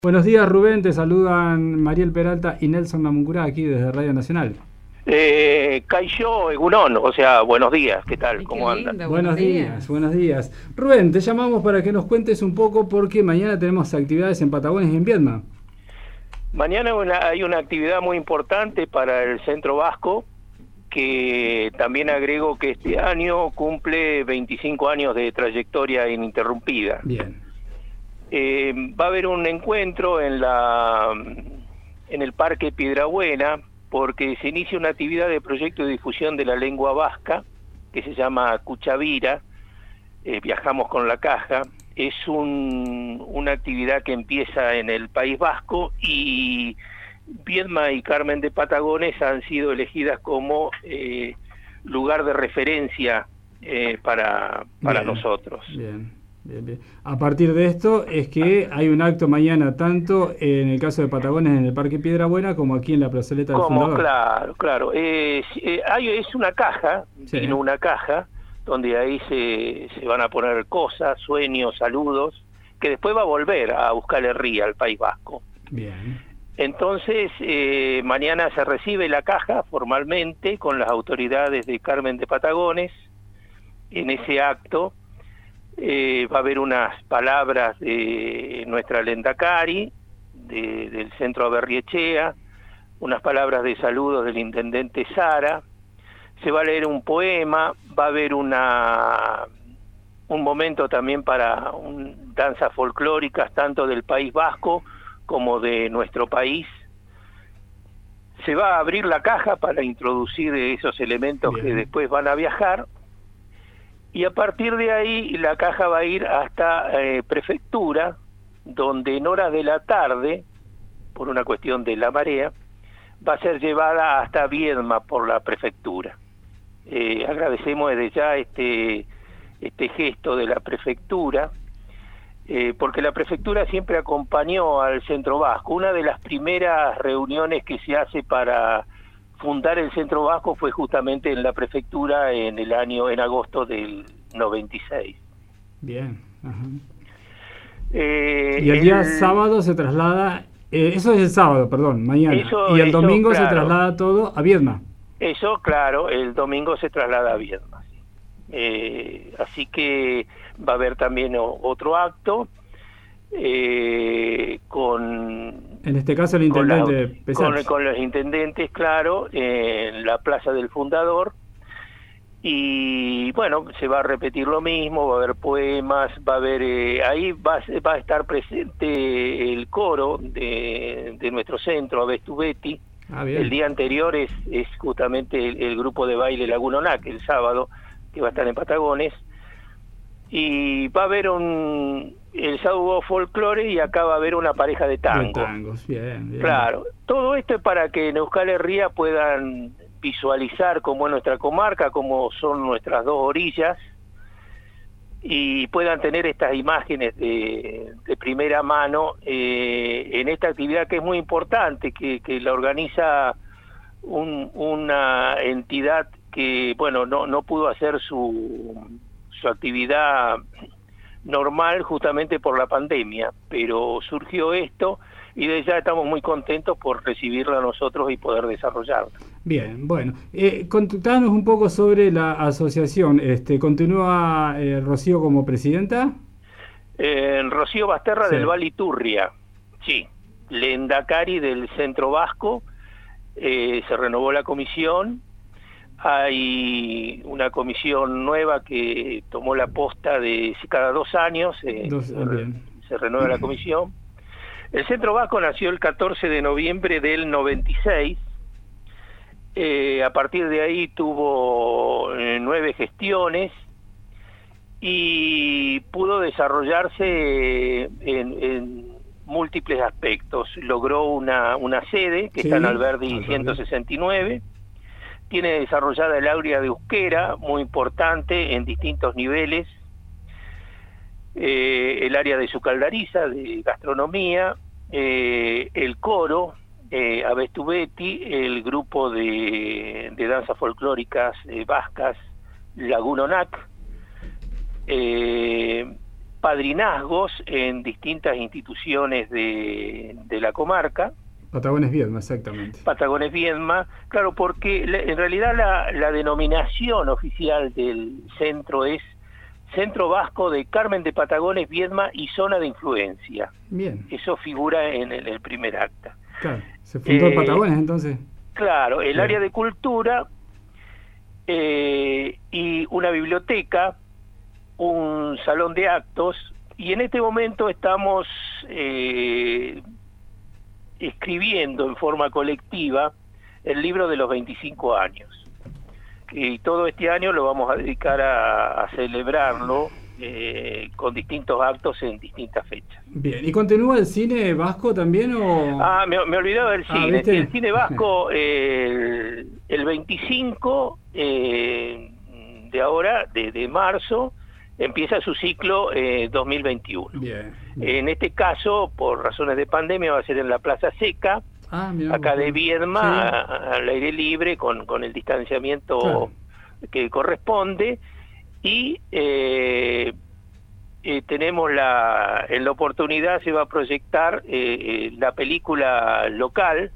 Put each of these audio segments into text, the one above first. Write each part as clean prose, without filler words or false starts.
Buenos días, Rubén, te saludan Mariel Peralta y Nelson Namuncurá aquí desde Radio Nacional. Kaixo Egunon, o sea, buenos días, ¿qué tal? Ay, ¿Cómo qué andan? lindo, Buenos días, buenos días. Rubén, te llamamos para que nos cuentes un poco porque mañana tenemos actividades en Patagones y en Viedma. Mañana hay una actividad muy importante para el Centro Vasco, que también agrego que este año cumple 25 años de trayectoria ininterrumpida. Bien. Va a haber un encuentro en el Parque Piedrabuena, porque se inicia una actividad de proyecto de difusión de la lengua vasca, que se llama Cuchavira, Viajamos con la Caja. Es una actividad que empieza en el País Vasco y Viedma y Carmen de Patagones han sido elegidas como lugar de referencia para Bien, nosotros. Bien. A partir de esto es que hay un acto mañana tanto en el caso de Patagones en el Parque Piedrabuena como aquí en la plazoleta del Fundador. Claro. Es una caja, Sí. vino una caja donde ahí se van a poner cosas, sueños, saludos, que después va a volver a buscar el río al País Vasco. Bien. Entonces, mañana se recibe la caja formalmente con las autoridades de Carmen de Patagones. En ese acto va a haber unas palabras de nuestra Lendakari, del Centro Aberriechea, unas palabras de saludos del intendente Sara, se va a leer un poema, va a haber un momento también para danzas folclóricas, tanto del País Vasco como de nuestro país. Se va a abrir la caja para introducir esos elementos que después van a viajar. Y a partir de ahí la caja va a ir hasta prefectura, donde en horas de la tarde, por una cuestión de la marea, va a ser llevada hasta Viedma por la prefectura. Agradecemos desde ya este gesto de la prefectura, porque la prefectura siempre acompañó al Centro Vasco. Una de las primeras reuniones que se hace para fundar el Centro Vasco fue justamente en la prefectura en agosto del 96. Bien. Ajá. Y el día sábado se traslada, eso es el sábado, perdón, mañana. Y el domingo se traslada todo a Viedma. Eso, claro, el domingo se traslada a Viedma. Así que va a haber también otro acto en este caso el intendente con los intendentes, claro, en la Plaza del Fundador. Y bueno, se va a repetir lo mismo, va a haber poemas, va a haber ahí va a estar presente el coro de nuestro centro, Abestubeti. El día anterior es justamente el grupo de baile Lagunonac, el sábado, que va a estar en Patagones. Y va a haber el sábado hubo folclore y acá va a haber una pareja de tango. De tangos, bien. Claro, todo esto es para que en Euskal Herria puedan visualizar cómo es nuestra comarca, cómo son nuestras dos orillas, y puedan tener estas imágenes de primera mano en esta actividad que es muy importante, que la organiza una entidad que, bueno, no pudo hacer su actividad normal justamente por la pandemia, pero surgió esto y desde ya estamos muy contentos por recibirla a nosotros y poder desarrollarla. Bien, bueno, contanos un poco sobre la asociación. ¿Continúa Rocío como presidenta? Rocío Basterra, sí, del Valiturria, sí, Lendakari del Centro Vasco, se renovó la comisión. Hay una comisión nueva que tomó la posta de cada 2 años, se renueva la comisión. El Centro Vasco nació el 14 de noviembre del 96. A partir de ahí tuvo 9 gestiones y pudo desarrollarse en múltiples aspectos. Logró una sede que está en Alberdi 169. Tiene desarrollada el área de euskera, muy importante en distintos niveles. El área de sucaldariza, de gastronomía, el coro, Abestubeti, el grupo de danzas folclóricas vascas, Lagunonac, padrinazgos en distintas instituciones de la comarca. Patagones Viedma, exactamente. Patagones Viedma, claro, porque en realidad la denominación oficial del centro es Centro Vasco de Carmen de Patagones, Viedma y Zona de Influencia. Bien. Eso figura en el primer acta. Claro, se fundó en Patagones entonces. Claro, el área de cultura y una biblioteca, un salón de actos, y en este momento estamos escribiendo en forma colectiva el libro de los 25 años. Y todo este año lo vamos a dedicar a celebrarlo con distintos actos en distintas fechas. Bien, ¿y continúa el cine vasco también o...? Me olvidaba del cine. ¿viste? El cine vasco el 25 de ahora, de marzo, empieza su ciclo 2021. Bien. En este caso, por razones de pandemia, va a ser en la Plaza Seca, acá de Viedma, sí, al aire libre, con el distanciamiento, claro, que corresponde, y tenemos en la oportunidad se va a proyectar la película local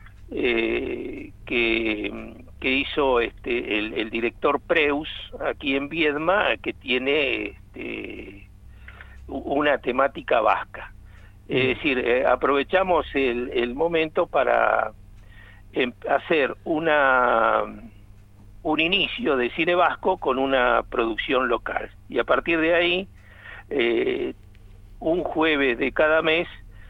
que hizo el director Preus aquí en Viedma, que tiene una temática vasca. Es decir, aprovechamos el momento para hacer un inicio de cine vasco con una producción local. Y a partir de ahí, un jueves de cada mes,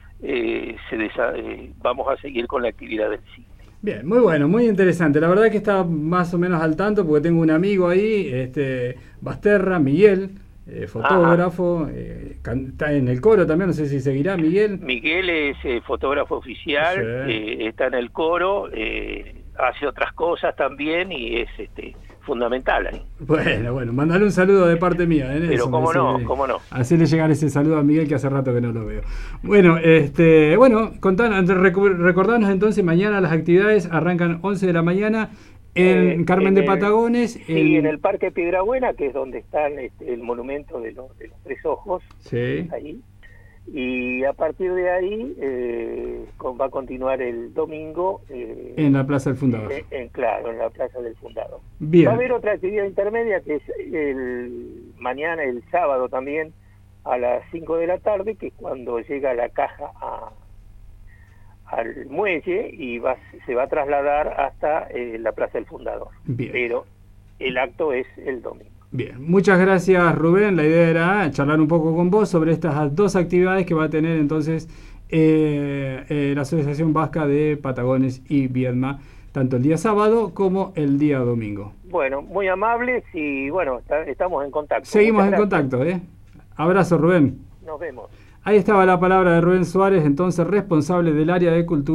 vamos a seguir con la actividad del cine. Bien, muy bueno, muy interesante. La verdad que estaba más o menos al tanto porque tengo un amigo ahí, Basterra, Miguel, fotógrafo, está en el coro también, no sé si seguirá Miguel. Miguel es fotógrafo oficial, sí, está en el coro, hace otras cosas también y es fundamental ahí. Bueno, mandale un saludo de parte mía. Pero cómo no. Hacerle llegar ese saludo a Miguel, que hace rato que no lo veo. Bueno, recordanos entonces, mañana las actividades arrancan 11 de la mañana en Carmen de Patagones. Sí, en el Parque Piedrabuena, que es donde está el monumento de los tres ojos. Sí. Ahí. Y a partir de ahí va a continuar el domingo en la Plaza del Fundador. Claro, en la Plaza del Fundador. Bien. Va a haber otra actividad intermedia que es mañana, el sábado también, a las 5 de la tarde, que es cuando llega la caja al muelle y se va a trasladar hasta la Plaza del Fundador. Bien. Pero el acto es el domingo. Bien, muchas gracias, Rubén. La idea era charlar un poco con vos sobre estas dos actividades que va a tener entonces la Asociación Vasca de Patagones y Viedma, tanto el día sábado como el día domingo. Bueno, muy amables y bueno, estamos en contacto. Seguimos en contacto. Abrazo, Rubén. Nos vemos. Ahí estaba la palabra de Rubén Suárez, entonces responsable del área de cultura.